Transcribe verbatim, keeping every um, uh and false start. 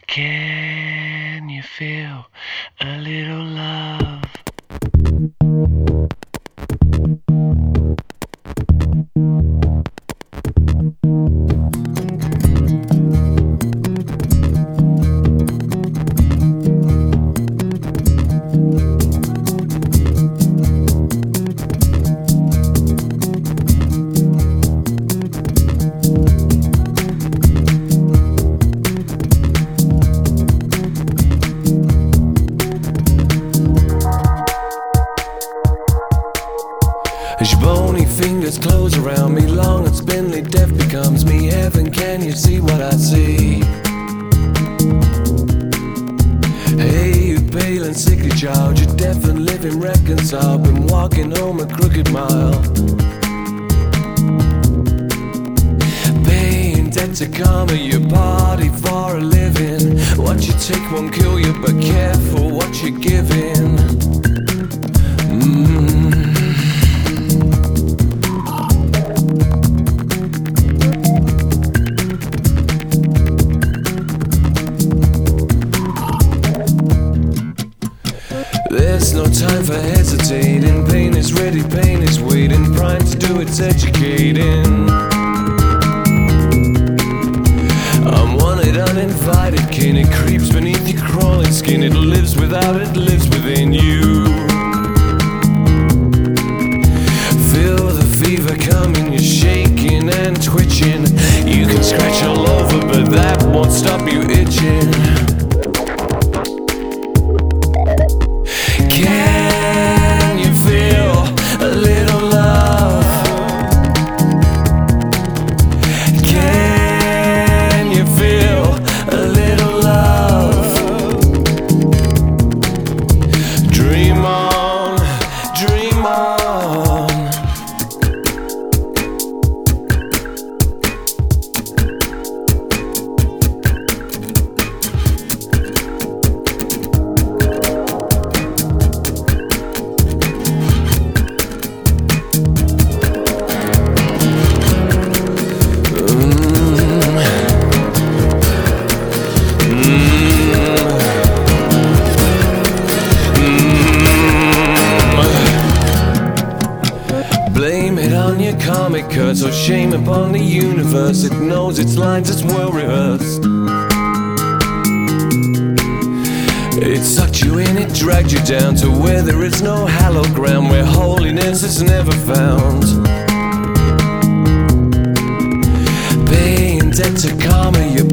Can you feel a little love? As your bony fingers close around me, long and spindly death becomes me. Heaven, can you see what I see? Hey, you pale and sickly child, you're deaf and living reconciled. Been walking home a crooked mile, paying debt to karma, your party for a living. What you take won't kill you, but careful what you're giving. Mm. There's no time for hesitating. Pain is ready, pain is waiting. Prime to do its educating. I'm wanted, uninvited kin. It creeps beneath your crawling skin. It lives without, it lives within you. Feel the fever coming, you're shaking and twitching. You can scratch all over, but that won't stop you itching. Can you feel a little love? Can you feel a little love? Dream on, dream on. Blame it on your karmic curse, or shame upon the universe. It knows its lines, it's well rehearsed. It sucked you in, it dragged you down to where there is no hallowed ground, where holiness is never found. Paying debt to karma, your